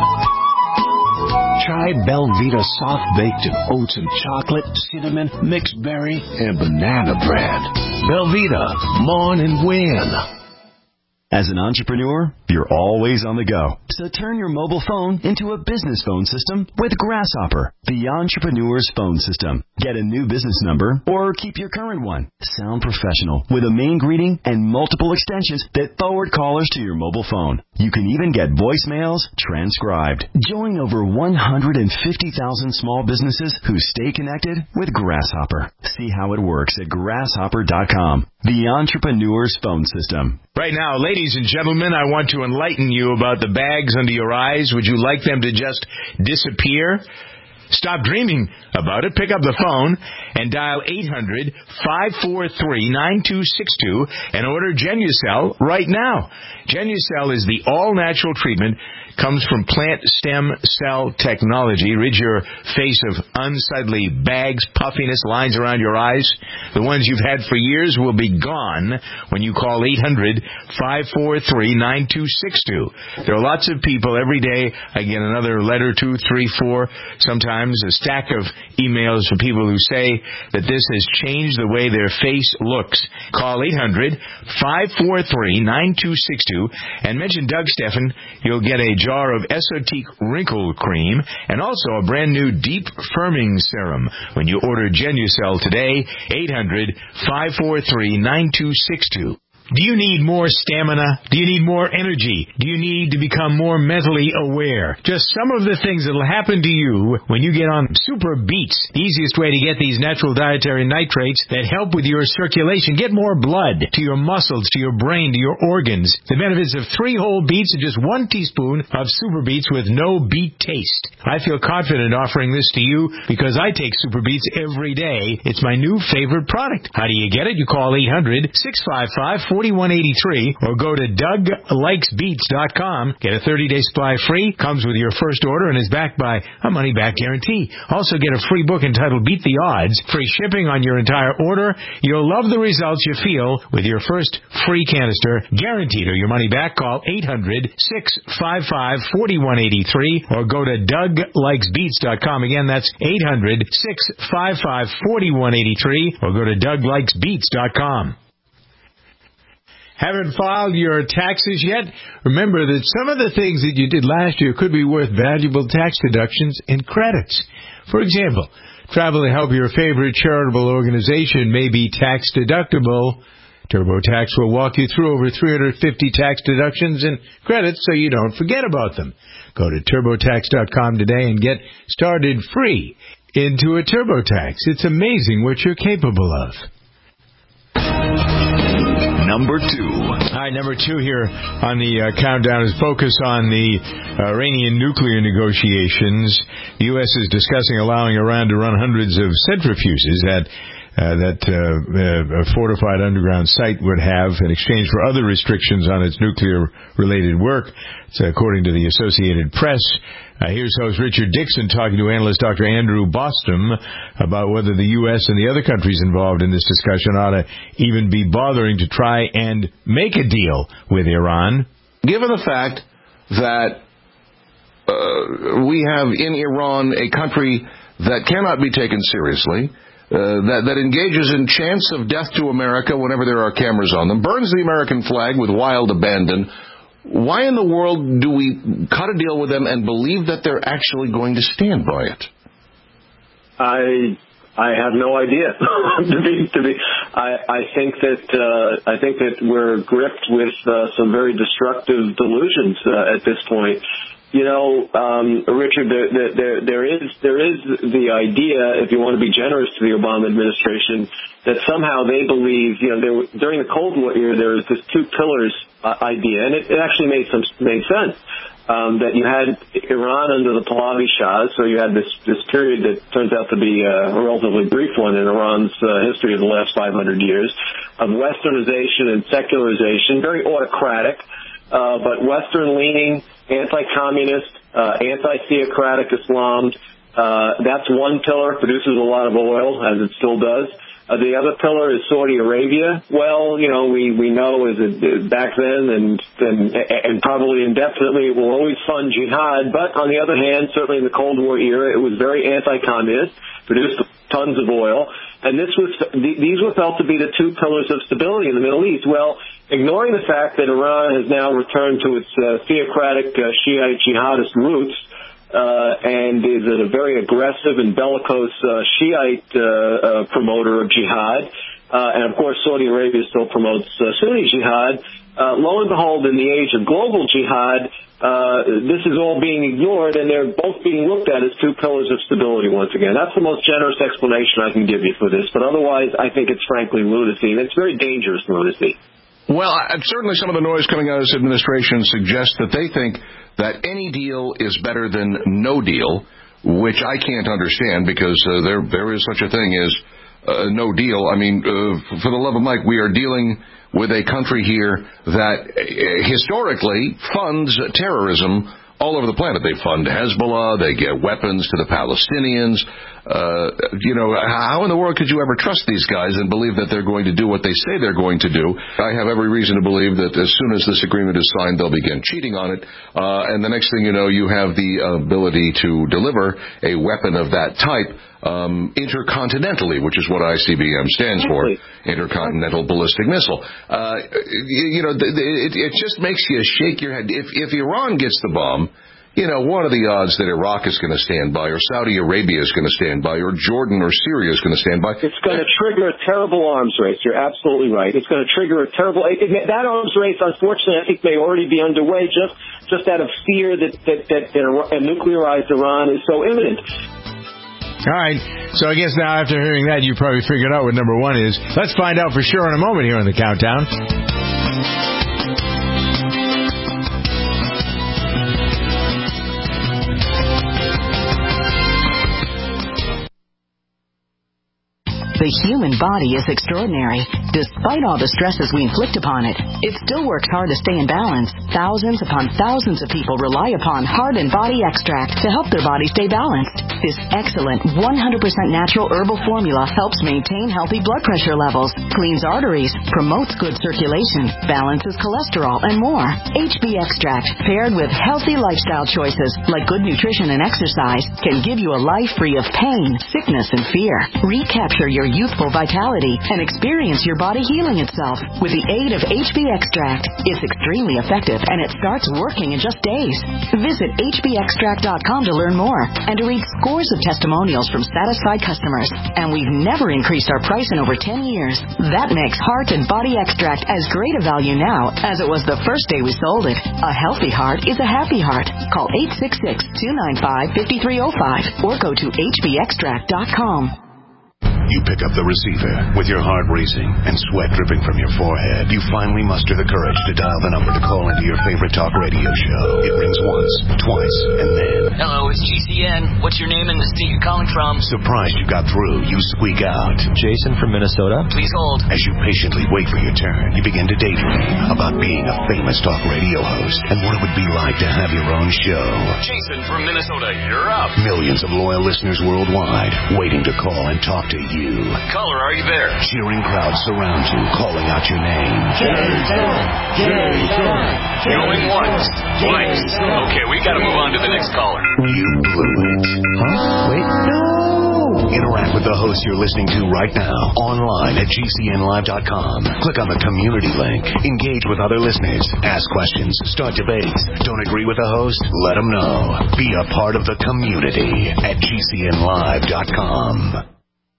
Try Belvita Soft Baked in oats and chocolate, cinnamon, mixed berry, and banana bread. Belvita, mourn and win. As an entrepreneur, you're always on the go. So turn your mobile phone into a business phone system with Grasshopper, the entrepreneur's phone system. Get a new business number or keep your current one. Sound professional with a main greeting and multiple extensions that forward callers to your mobile phone. You can even get voicemails transcribed. Join over one hundred fifty thousand small businesses who stay connected with Grasshopper. See how it works at grasshopper dot com. The entrepreneur's phone system. Right now, ladies and gentlemen, I want to enlighten you about the bags under your eyes. Would you like them to just disappear? Stop dreaming about it. Pick up the phone and dial eight hundred, five four three, nine two six two and order Genucel right now. Genucel is the all-natural treatment, comes from plant stem cell technology. Rid your face of unsightly bags, puffiness, lines around your eyes. The ones you've had for years will be gone when you call eight hundred, five four three, nine two six two. There are lots of people every day. I get another letter, two, three, four, sometimes a stack of emails from people who say that this has changed the way their face looks. Call eight hundred, five four three, nine two six two and mention Doug Steffen. You'll get a jar of Esotique Wrinkle Cream, and also a brand new Deep Firming Serum. When you order Genucel today, eight hundred, five four three, nine two six two. Do you need more stamina? Do you need more energy? Do you need to become more mentally aware? Just some of the things that will happen to you when you get on Super Beets. The easiest way to get these natural dietary nitrates that help with your circulation. Get more blood to your muscles, to your brain, to your organs. The benefits of three whole beets and just one teaspoon of Super Beets with no beet taste. I feel confident offering this to you because I take Super Beets every day. It's my new favorite product. How do you get it? You call eight hundred, six five five, four one eight three or go to Doug Likes Beets dot com. Get a thirty-day supply free. Comes with your first order and is backed by a money-back guarantee. Also get a free book entitled Beat the Odds. Free shipping on your entire order. You'll love the results you feel with your first free canister. Guaranteed or your money back. Call eight hundred, six five five, four one eight three or go to Doug Likes Beets dot com. Again, that's eight hundred, six five five, four one eight three or go to Doug Likes Beets dot com. Haven't filed your taxes yet? Remember that some of the things that you did last year could be worth valuable tax deductions and credits. For example, travel to help your favorite charitable organization may be tax deductible. TurboTax will walk you through over three hundred fifty tax deductions and credits so you don't forget about them. Go to turbo tax dot com today and get started free into a TurboTax. It's amazing what you're capable of. Number two. Hi, number two here on the uh, countdown is focus on the uh, Iranian nuclear negotiations. The U S is discussing allowing Iran to run hundreds of centrifuges that uh, that uh, uh, a fortified underground site would have in exchange for other restrictions on its nuclear-related work. It's according to the Associated Press. Uh, here's host Richard Dixon talking to analyst Doctor Andrew Bostom about whether the U S and the other countries involved in this discussion ought to even be bothering to try and make a deal with Iran. Given the fact that uh, we have in Iran a country that cannot be taken seriously, uh, that, that engages in chants of death to America whenever there are cameras on them, burns the American flag with wild abandon, why in the world do we cut a deal with them and believe that they're actually going to stand by it? I I have no idea. to be, to be, I, I think that uh, I think that we're gripped with uh, some very destructive delusions uh, at this point. You know, um, Richard, there, there, there is there is the idea, if you want to be generous to the Obama administration, that somehow they believe, you know, there, during the Cold War era, there was this two pillars uh, idea, and it, it actually made some made sense. Um, that you had Iran under the Pahlavi Shahs, so you had this this period that turns out to be uh, a relatively brief one in Iran's uh, history of the last five hundred years of westernization and secularization, very autocratic, uh, but Western-leaning, anti-communist, uh, anti-theocratic Islam. Uh, that's one pillar, produces a lot of oil, as it still does. Uh, the other pillar is Saudi Arabia. Well, you know, we, we know as it, back then and, and and probably indefinitely it will always fund jihad. But on the other hand, certainly in the Cold War era, it was very anti-communist, produced tons of oil. And this was these were felt to be the two pillars of stability in the Middle East. Well, ignoring the fact that Iran has now returned to its uh, theocratic uh, Shiite jihadist roots, Uh, and is a very aggressive and bellicose uh, Shiite uh, uh, promoter of jihad. Uh, and, of course, Saudi Arabia still promotes uh, Sunni jihad. Uh, lo and behold, in the age of global jihad, uh, this is all being ignored, and they're both being looked at as two pillars of stability once again. That's the most generous explanation I can give you for this. But otherwise, I think it's frankly lunacy, and it's very dangerous lunacy. Well, certainly some of the noise coming out of this administration suggests that they think that any deal is better than no deal, which I can't understand because uh, there there is such a thing as uh, no deal. I mean, uh, for the love of Mike, we are dealing with a country here that uh, historically funds terrorism all over the planet. They fund Hezbollah. They get weapons to the Palestinians. Uh, you know, how in the world could you ever trust these guys and believe that they're going to do what they say they're going to do? I have every reason to believe that as soon as this agreement is signed, they'll begin cheating on it. Uh, and the next thing you know, you have the ability to deliver a weapon of that type um, intercontinentally, which is what I C B M stands for, Intercontinental Ballistic Missile. Uh, you, you know, it, it just makes you shake your head. If, if Iran gets the bomb, you know, what are the odds that Iraq is going to stand by, or Saudi Arabia is going to stand by, or Jordan or Syria is going to stand by? It's going to trigger a terrible arms race. You're absolutely right. It's going to trigger a terrible... It, it, that arms race, unfortunately, I think may already be underway just, just out of fear that, that, that, that a nuclearized Iran is so imminent. All right, so I guess now after hearing that, you probably figured out what number one is. Let's find out for sure in a moment here on the Countdown. The human body is extraordinary. Despite all the stresses we inflict upon it, it still works hard to stay in balance. Thousands upon thousands of people rely upon Heart and Body Extract to help their body stay balanced. This excellent one hundred percent natural herbal formula helps maintain healthy blood pressure levels, cleans arteries, promotes good circulation, balances cholesterol, and more. H B Extract, paired with healthy lifestyle choices like good nutrition and exercise, can give you a life free of pain, sickness, and fear. Recapture your youthful vitality and experience your body healing itself with the aid of H B Extract. It's extremely effective and it starts working in just days. Visit H B extract dot com to learn more and to read scores of testimonials from satisfied customers. And we've never increased our price in over ten years. That makes Heart and Body Extract as great a value now as it was the first day we sold it. A healthy heart is a happy heart. Call eight six six, two nine five, five three zero five or go to H B extract dot com. You pick up the receiver with your heart racing and sweat dripping from your forehead. You finally muster the courage to dial the number to call into your favorite talk radio show. It rings once, twice, and then... Hello, it's G C N. What's your name and the state you're calling from? Surprised you got through, you squeak out. Jason from Minnesota. Please hold. As you patiently wait for your turn, you begin to daydream about being a famous talk radio host and what it would be like to have your own show. Jason from Minnesota, you're up. Millions of loyal listeners worldwide waiting to call and talk to you. Caller, are you there? Cheering crowds surround you, calling out your name. Jason! Jason! Going once, twice. Okay, we gotta move on to the next caller. You blew it. Huh? Wait, no! Interact with the host you're listening to right now, online at G C N live dot com. Click on the community link. Engage with other listeners. Ask questions. Start debates. Don't agree with the host? Let them know. Be a part of the community at G C N live dot com.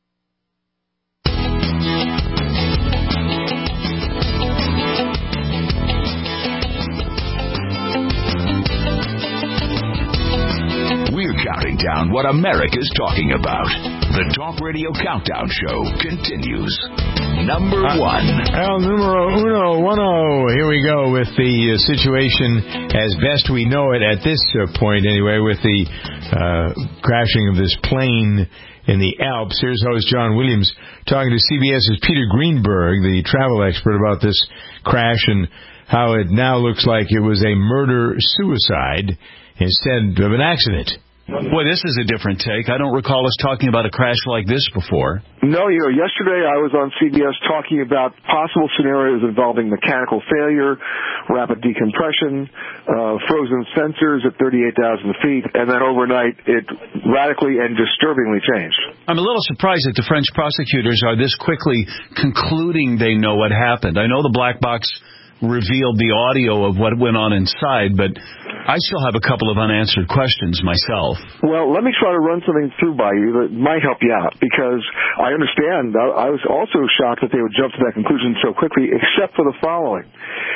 We're counting down what America's talking about. The Talk Radio Countdown Show continues. Number one. El numero uno, uno. Here we go with the uh, situation as best we know it at this uh, point anyway, with the uh, crashing of this plane in the Alps. Here's host John Williams talking to C B S's Peter Greenberg, the travel expert, about this crash and how it now looks like it was a murder-suicide instead of an accident. Boy, this is a different take. I don't recall us talking about a crash like this before. No, you know, yesterday I was on C B S talking about possible scenarios involving mechanical failure, rapid decompression, uh, frozen sensors at thirty-eight thousand feet, and then overnight it radically and disturbingly changed. I'm a little surprised that the French prosecutors are this quickly concluding they know what happened. I know the black box revealed the audio of what went on inside, but I still have a couple of unanswered questions myself. Well, let me try to run something through by you that might help you out, because I understand, I was also shocked that they would jump to that conclusion so quickly, except for the following.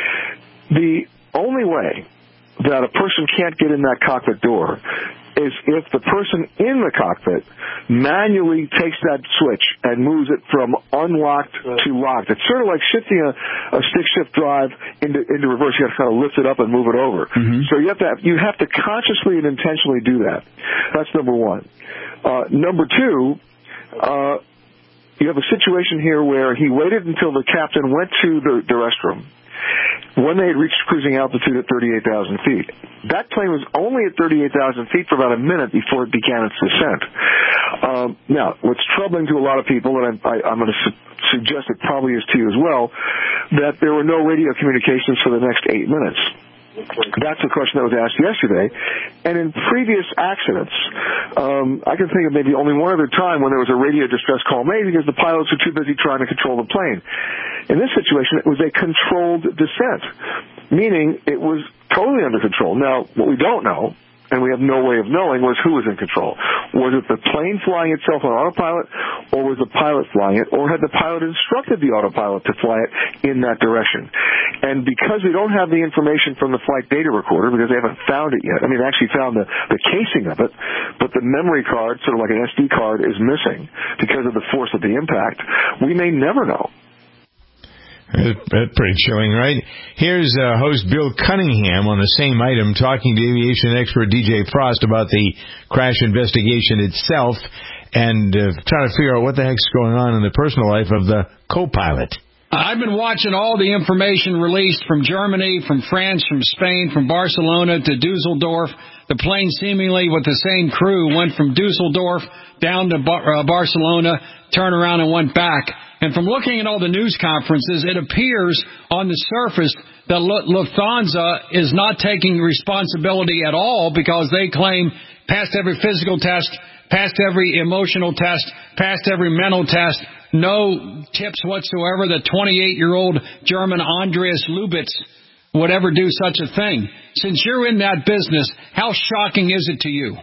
The only way that a person can't get in that cockpit door is if the person in the cockpit manually takes that switch and moves it from unlocked to locked. It's sort of like shifting a, a stick shift drive into, into reverse. You have to kind of lift it up and move it over. Mm-hmm. So you have to have, you have to consciously and intentionally do that. That's number one. Uh, number two, uh, you have a situation here where he waited until the captain went to the, the restroom when they had reached cruising altitude at thirty-eight thousand feet. That plane was only at thirty-eight thousand feet for about a minute before it began its descent. Um, now, what's troubling to a lot of people, and I'm, I, I'm going to su- suggest it probably is to you as well, that there were no radio communications for the next eight minutes. That's the question that was asked yesterday. And in previous accidents, um, I can think of maybe only one other time when there was a radio distress call made because the pilots were too busy trying to control the plane. In this situation, it was a controlled descent, meaning it was totally under control. Now, what we don't know, and we have no way of knowing, was who was in control. Was it the plane flying itself on autopilot, or was the pilot flying it, or had the pilot instructed the autopilot to fly it in that direction? And because we don't have the information from the flight data recorder, because they haven't found it yet, I mean, they actually found the, the casing of it, but the memory card, sort of like an S D card, is missing because of the force of the impact, we may never know. That's pretty chilling, right? Here's uh, host Bill Cunningham on the same item talking to aviation expert D J Frost about the crash investigation itself and uh, trying to figure out what the heck's going on in the personal life of the co-pilot. I've been watching all the information released from Germany, from France, from Spain, from Barcelona to Dusseldorf. The plane seemingly with the same crew went from Dusseldorf down to Bar- uh, Barcelona, turned around and went back. And from looking at all the news conferences, it appears on the surface that Lufthansa is not taking responsibility at all because they claim passed every physical test, passed every emotional test, passed every mental test, no tips whatsoever that twenty-eight-year-old German Andreas Lubitz would ever do such a thing. Since you're in that business, how shocking is it to you?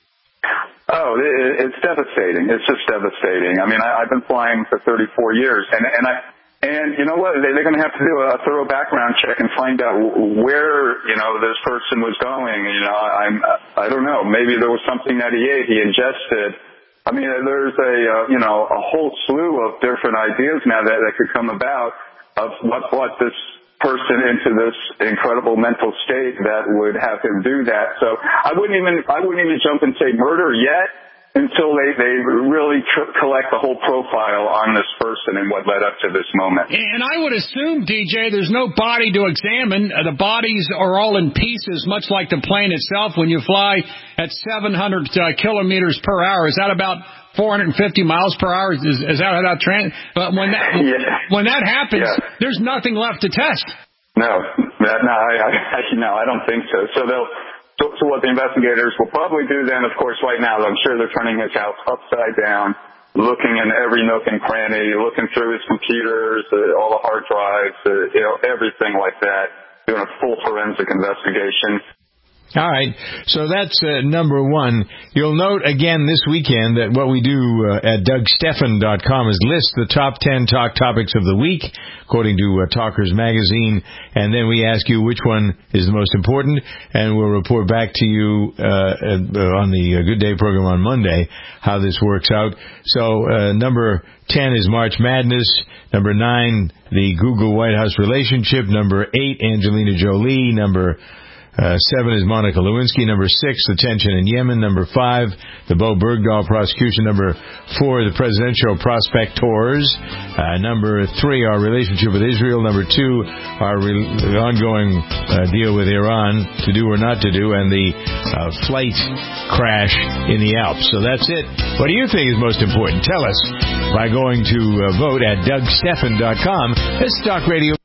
Oh, it's devastating. It's just devastating. I mean, I, I've been flying for thirty-four years, and and I and you know what? They're going to have to do a thorough background check and find out where you know this person was going. You know, I'm I don't know. Maybe there was something that he ate, he ingested. I mean, there's a uh, you know a whole slew of different ideas now that that could come about of what what this person into this incredible mental state that would have him do that. So I wouldn't even I wouldn't even jump and say murder yet until they they really tr- collect the whole profile on this person and what led up to this moment. And I would assume, D J, there's no body to examine. The bodies are all in pieces, much like the plane itself. When you fly at seven hundred uh, kilometers per hour, is that about four hundred fifty miles per hour? Is, is that how that trans? But when that yeah. when that happens, yeah. there's nothing left to test. No, that, no, I, I, no, I don't think so. So they'll. So, so what the investigators will probably do then, of course, right now, I'm sure they're turning his house upside down, looking in every nook and cranny, looking through his computers, uh, all the hard drives, uh, you know, everything like that, doing a full forensic investigation. All right, so that's uh, number one. You'll note again this weekend that what we do uh, at Doug Stephan dot com is list the top ten talk topics of the week, according to uh, Talkers Magazine, and then we ask you which one is the most important, and we'll report back to you uh, on the uh, Good Day program on Monday how this works out. So uh, number ten is March Madness. Number nine, the Google White House relationship. Number eight, Angelina Jolie. Number Uh, seven is Monica Lewinsky. Number six, the tension in Yemen. Number five, the Bo Bergdahl prosecution. Number four, the presidential prospectors. Uh, number three, our relationship with Israel. Number two, our re- the ongoing uh, deal with Iran, to do or not to do, and the uh, flight crash in the Alps. So that's it. What do you think is most important? Tell us by going to uh, vote at Doug Stephan dot com. It's Talk Radio.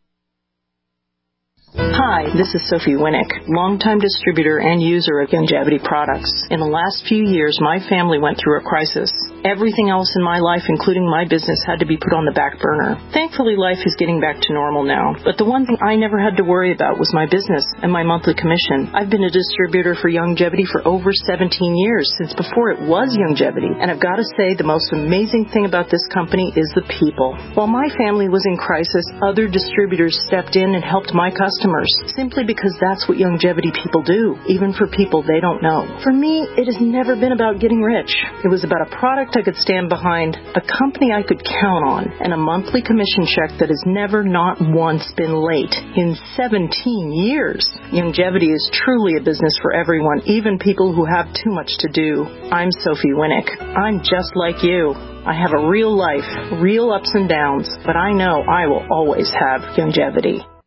Hi, this is Sophie Winnick, longtime distributor and user of Youngevity products. In the last few years, my family went through a crisis. Everything else in my life, including my business, had to be put on the back burner. Thankfully, life is getting back to normal now. But the one thing I never had to worry about was my business and my monthly commission. I've been a distributor for Youngevity for over seventeen years, since before it was Youngevity. And I've got to say, the most amazing thing about this company is the people. While my family was in crisis, other distributors stepped in and helped my customers, simply because that's what Youngevity people do, even for people they don't know. For me, it has never been about getting rich. It was about a product I could stand behind, a company I could count on, and a monthly commission check that has never not once been late in seventeen years. Youngevity is truly a business for everyone, even people who have too much to do. I'm Sophie Winnick. I'm just like you. I have a real life, real ups and downs, but I know I will always have Youngevity.